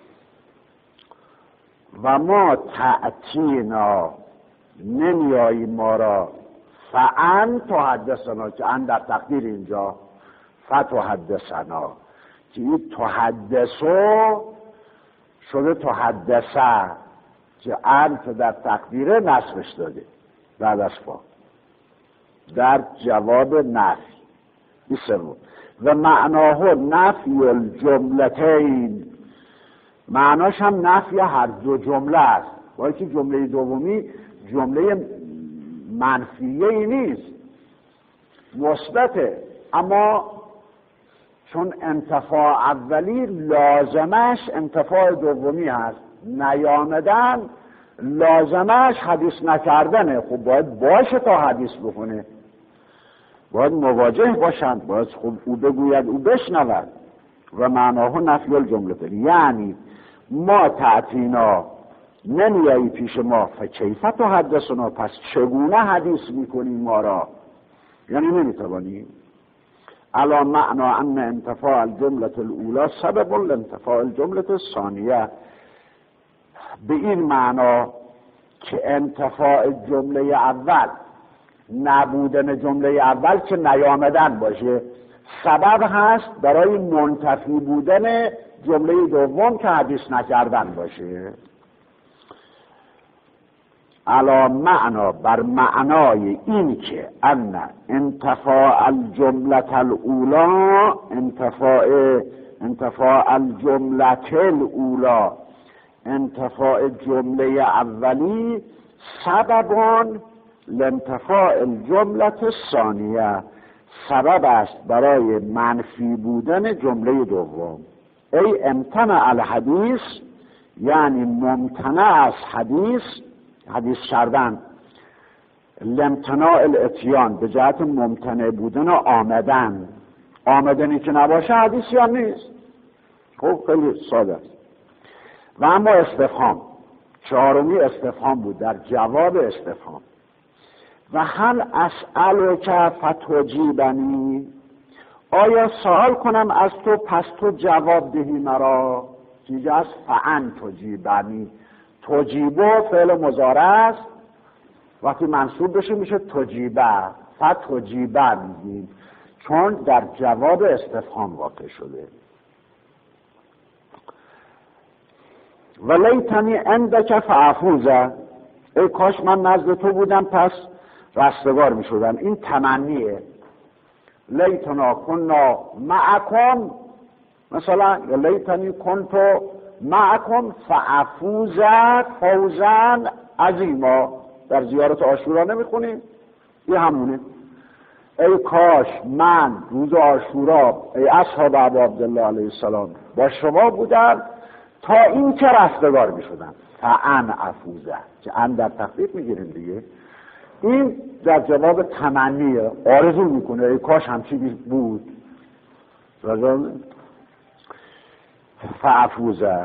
و ما تأتینا، نمی آیی ما را، فان تحدثنا، که ان در تقدیر اینجا فتحدثنا، که این تحدثو شده تحدثه، که ان که در تقدیر نصبش داده بعد از فا در جواب نفی. این سوم. و معناه نفی الجملتین، معناش هم نفی هر دو جمله است، با اینکه جمله دومی جمله منفیه ای نیست، مثبته، اما چون انتفاع اولی لازمش انتفاع دومی هست، نیامدن لازمش حدیث نکردنه. خب باید باشه تا حدیث بکنه، باید مواجه باشند، باید خب او بگوید او بشنود. و معناه نفی الجمله، یعنی ما تأتینا، نمیایی پیش ما، فکیف تحدثنا، پس چگونه حدیث میکنی ما را، یعنی نمیتوانی. علا معنا ان انتفاع الجمله الاولى سبب لانتفاع الجمله الثانیه، به این معنا که انتفاع جمله اول، نبودن جمله اول که نیامدن باشه، سبب هست برای منتفی بودن جمله دوم که حدیث نکردن باشه. علا معنا، بر معنای این که ان انتفاع الجمله الاولی، انتفاع انتفاع الجمله الاولی، انتفاع جمله اولی سببان لانتفاع الجمله ثانیه، سبب است برای منفی بودن جمله دوم. ای امتنع الحدیث، یعنی ممتنع از حدیث، حدیث کردن، لامتناع الاتیان، به جهت ممتنع بودن و آمدن. آمدنی که نباشه حدیث یا نیست. خب خیلی ساده است. و اما استفهام، چهارمی استفهام بود، در جواب استفهام. و هل اسألک فتجیبنی، آیا سوال کنم از تو پس تو جواب دهی مرا؟ چیز از فان تجیبنی، تجیبه فعل مضارع است، وقتی منصوب بشه میشه تجیبه، فتجیبه میگیم، چون در جواب استفهام واقع شده. ولیتنی عندک فافوز، ای کاش من نزد تو بودم پس رستگار می شدم. این تمنیه. لیتنا کنا معکم، مثلا یا لیتنی کنتو معکم فافوز فوزا عظیما، در زیارت عاشورا نمی خونیم؟ یه همونه. ای کاش من روز عاشورا ای اصحاب ابا عبدالله علیه السلام با شما بودم تا این که رستگار می شدم. فان افوزه، که ان در تخفیف می گیریم دیگه. این در جواب تمنیه، آرزو میکنه ای کاش همچی بود. فافوزه.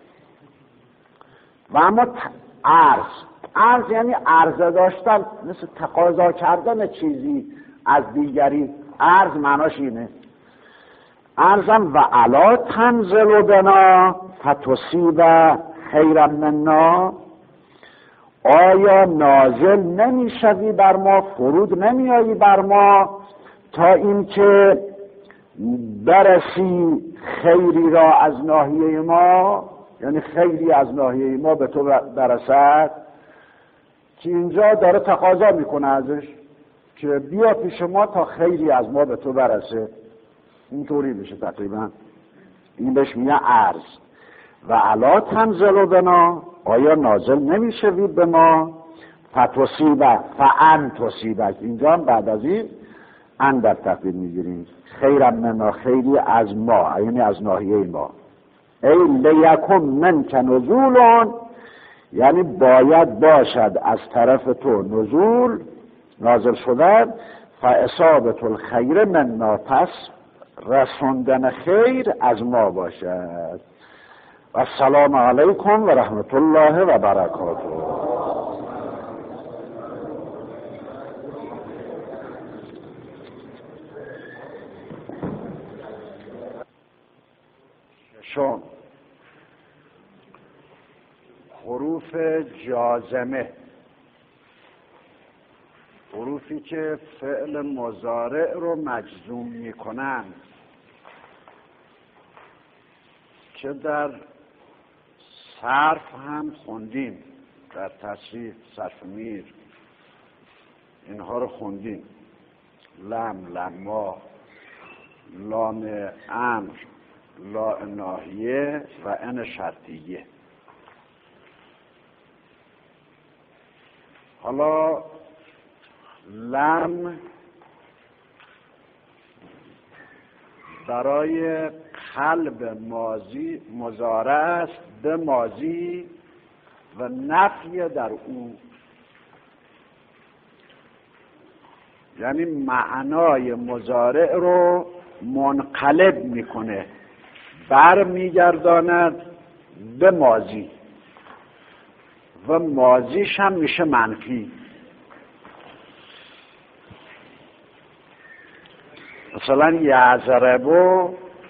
و اما عرض، عرض یعنی عرضه داشتن، مثل تقاضا کردن چیزی از دیگری. عرض معناش اینه. عرضم و علا تنزل بنا فتصیب خیرا منا، آیا نازل نمیشوی بر ما، فرود نمیایی بر ما تا اینکه برسی خیری را از ناحیه ما، یعنی خیری از ناحیه ما به تو برسد. که اینجا داره تقاضا میکنه ازش که بیا پیش ما تا خیری از ما به تو برسه. اینطوری میشه تقریبا. این بهش میگه عرض. و علا تنزل بنا، آیا نازل نمیشوی به ما، فتصیبه فان تصیبک، اینجا هم بعد از این ان در تقدیر میگیریم، خیرا منا، خیری از ما، یعنی از ناحیه ما. ای لیکن منک نزولون، یعنی باید باشد از طرف تو نزول، نازل شدن، فاصابت الخیر منا، پس رسوندن خیر از ما باشد. و السلام علیکم و رحمت الله و برکاته. ششم، حروف جازمه، حروفی که فعل مضارع رو مجزوم میکنند، که در صرف هم خوندیم، در تصریف، صرف میر، اینها رو خوندیم. لم، لما، لام امر، لا ناهیه و ان شرطیه. حالا لم برای قلب ماضی مضارع است به ماضی و نفی در او، یعنی معنای مضارع رو منقلب میکنه، بر میگرداند به ماضی و ماضیش هم میشه منفی. مثلا یضربو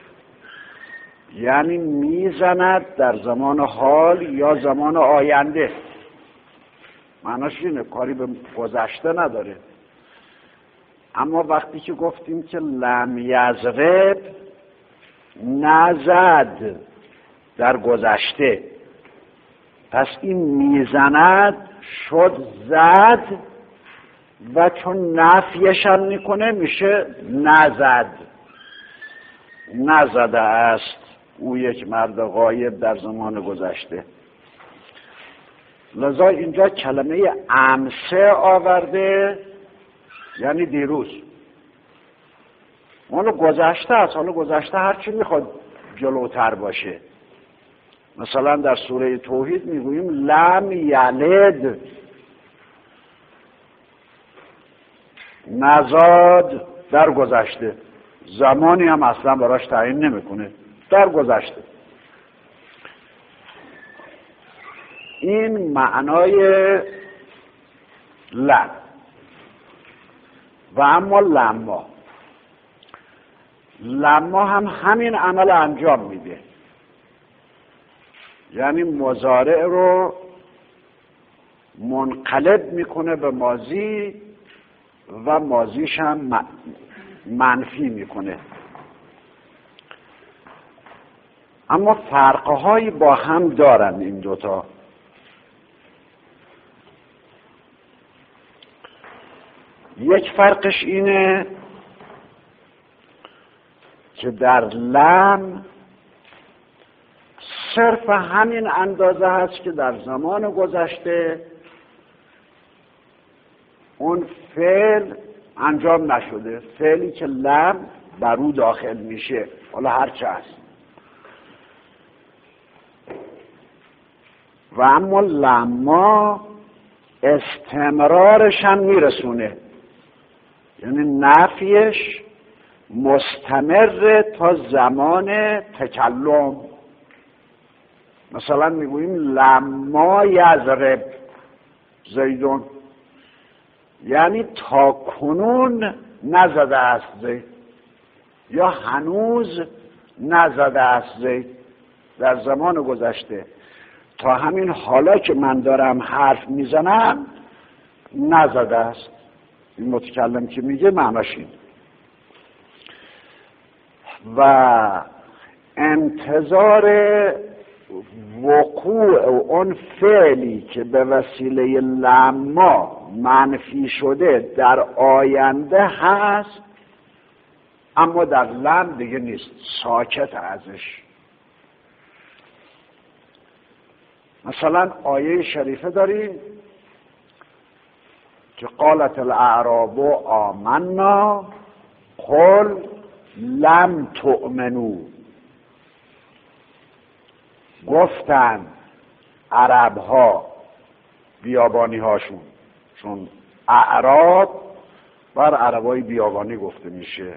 یعنی میزند در زمان حال یا زمان آینده، معناش اینه، کاری به گذشته نداره. اما وقتی که گفتیم که لم یضرب، نزد در گذشته، پس این میزند شد زد و چون نفیش هم میکنه میشه نزد. نزده است او یک مرد غایب در زمان گذشته. لذا اینجا کلمه امسه آورده، یعنی دیروز. اونو گذشته است. حالا گذشته هرچی میخواد جلوتر باشه. مثلا در سوره توحید میگوییم لم یلد، نزاد، در گذشته. زمانی هم اصلا براش تعیین نمیکنه، در گذشته. این معنای لم. و اما لما لما هم همین عمل انجام میده، یعنی مضارع رو منقلب میکنه به ماضی و ماضیش هم منفی میکنه. اما فرقهایی با هم دارن این دوتا. یک فرقش اینه که در لم صرف همین اندازه هست که در زمان گذشته اون فعل انجام نشده، فعلی که لم بر او داخل میشه، حالا هرچه هست. و اما لما استمرارش هم میرسونه، یعنی نفیش مستمر تا زمان تکلم. مثلا میگوییم لما یضرب زیدون، یعنی تا کنون نزده است زید، یا هنوز نزده است زید. در زمان گذشته تا همین حالا که من دارم حرف میزنم نزده است. این متکلم که میگه معناش این. و انتظار وقوع اون فعلی که به وسیله لما منفی شده در آینده هست، اما در لم دیگه نیست، ساکت ازش. مثلا آیه شریفه داریم که قالت الاعراب آمنا قل لم تؤمنوا. گفتن عرب ها، بیابانی هاشون، چون اعراب بر عربای بیابانی گفته میشه،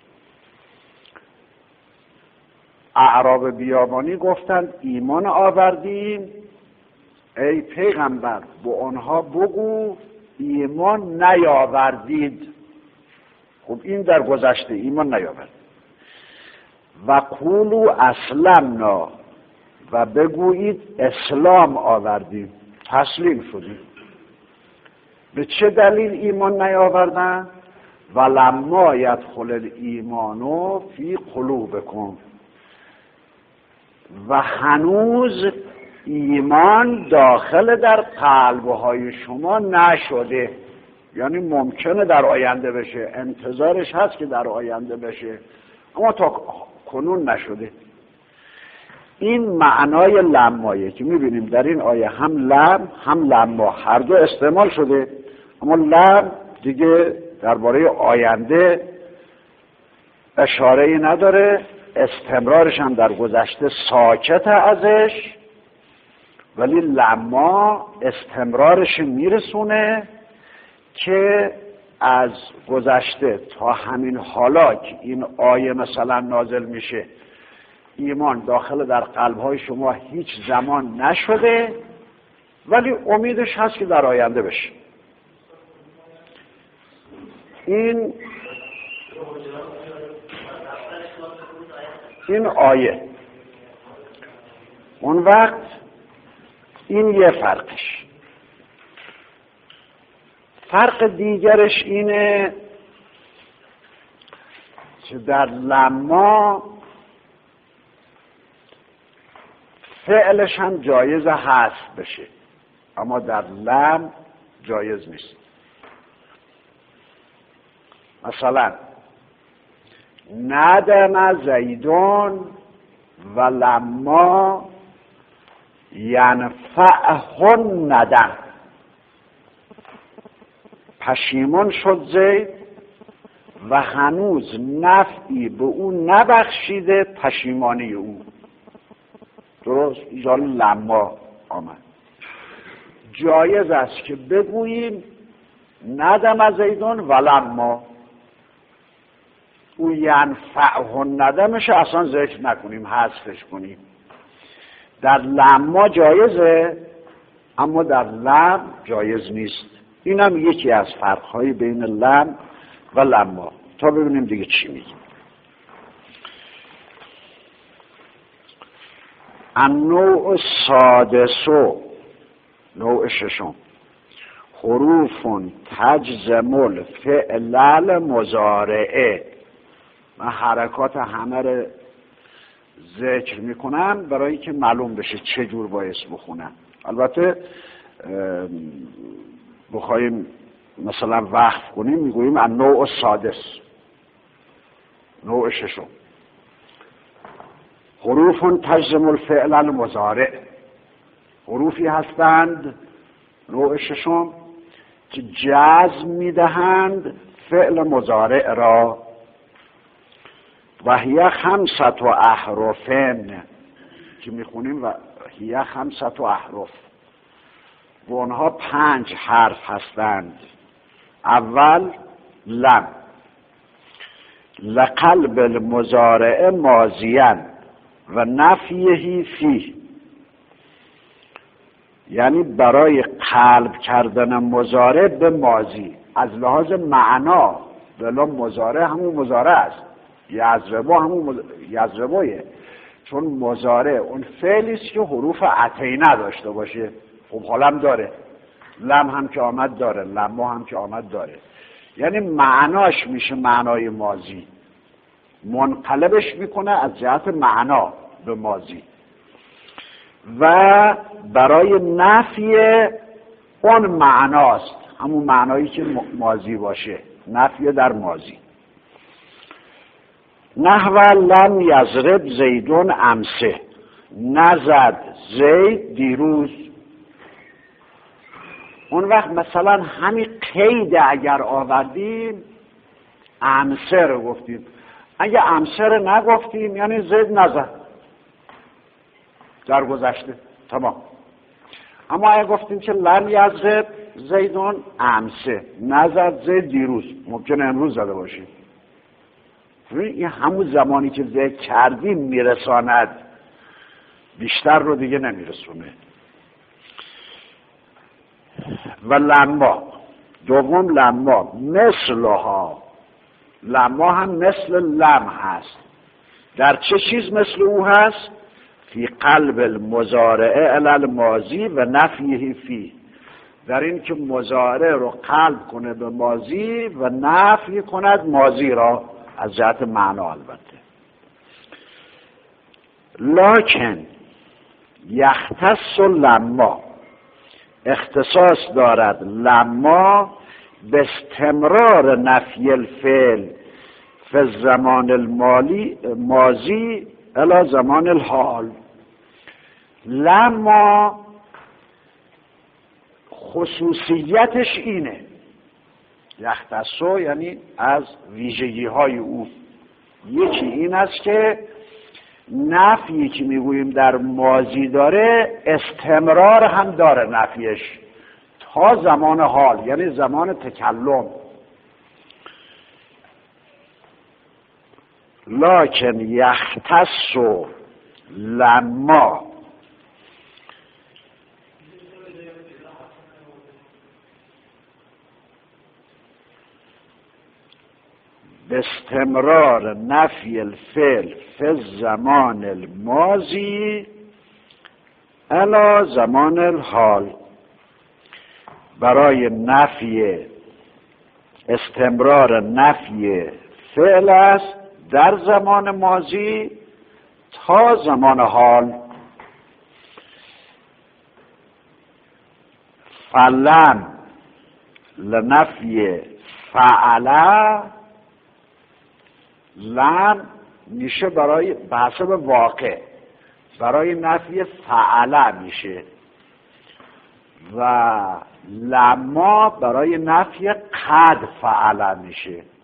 اعراب بیابانی گفتن ایمان آوردیم، ای پیغمبر با آنها بگو ایمان نیاوردید. خب این در گذشته ایمان نیاورد. و قولوا اسلمنا، و بگویید اسلام آوردیم، تسلیم شدیم. به چه دلیل ایمان نیاوردن؟ ولما یدخل الایمان فی قلوبکم، و هنوز ایمان داخل در قلبهای شما نشده، یعنی ممکنه در آینده بشه، انتظارش هست که در آینده بشه، اما تا کنون نشده. این معنای لمایه که میبینیم در این آیه هم لم هم لما هر دو استعمال شده، اما لم دیگه درباره آینده اشاره‌ای نداره، استمرارش هم در گذشته ساکت ازش، ولی لما استمرارش میرسونه که از گذشته تا همین حالا که این آیه مثلا نازل میشه ایمان داخل در قلبهای شما هیچ زمان نشده، ولی امیدش هست که در آینده بشه. این این آیه اون وقت این یه فرقش. فرق دیگرش اینه که در لما فعلش هم جایز هست بشه، اما در لم جایز نیست. مثلا ندم زیدون و لما ینفعهن ندم، پشیمان شد زید و هنوز نفعی به او نبخشیده پشیمانی او. درست اینجا لما آمد. جایز است که بگوییم ندم از زیدون و لما، او ینفعهن ندمش اصلا ذکر نکنیم، حذفش کنیم. در لما جایزه اما در لم جایز نیست. این هم یکی از فرقهای بین لم و لما. تا ببینیم دیگه چی میگیم. النوع سادسو، نوع ششم، حروف تجزم الفعل المضارعه. من حرکات همه رو ذکر میکنم برای که معلوم بشه چه جور باید بخونم. البته بخوایم مثلا وقف کنیم میگوییم النوع سادس، نوع ششم، حروف تجزم الفعل المضارع. حروفی هستند نوع ششم که جزم میدهند فعل مضارع را. و هی خمسة احرفن که میخونیم و هی خمسة احرف، و اونها پنج حرف هستند. اول لم، لقلب المضارع ماضیا و نفیه فی، یعنی برای قلب کردن مضارع به ماضی. از لحاظ معنا بلا مضارع همون مضارع است، یضربو همون یضربویه، چون مضارع اون فعلی است که حروف عطیه نداشته باشه. خب حالم داره، لم هم که آمد داره، لما هم که آمد داره، یعنی معناش میشه معنای ماضی، منقلبش میکنه از جهت معنا به ماضی. و برای نفی اون معناست، همون معنایی که ماضی باشه، نفی در ماضی. نحو لم یضرب زیدون امسه، نزد زید دیروز. اون وقت مثلا همین قید اگر آوردیم امسه رو گفتیم، اگه امسه رو نگفتیم یعنی زید نزد در گذشته، تمام. اما اگه گفتیم که لم یضرب زیدون امسه، نزد زید دیروز، ممکنه امروز زده باشیم. این همون زمانی که ذکر کردیم میرساند، بیشتر رو دیگه نمیرسونه. و لما، دوم لما، مثلها، لما هم مثل لم هست. در چه چیز مثل او هست؟ فی قلب المضارع الی الماضی و نفیه فی، در این که مضارع رو قلب کنه به ماضی و نفی کند ماضی را از جهت معنا. البته لکن یختص لما، اختصاص دارد لما به استمرار نفی الفعل فی الزمان المالی ماضی الی زمان الحال. لما خصوصیتش اینه، یختصو یعنی از ویژگی های او، یکی این است که نفی که میگوییم در ماضی داره استمرار هم داره نفیش تا زمان حال، یعنی زمان تکلم. لکن یختص لما، باستمرار نفی الفعل فی الزمان الماضی الی زمان الحال، برای نفی استمرار نفی فعل است در زمان ماضی تا زمان حال. فلم لنفی فعلا، لم میشه برای بحث به واقع، برای نفی فعله میشه و لما برای نفی قد فعله میشه.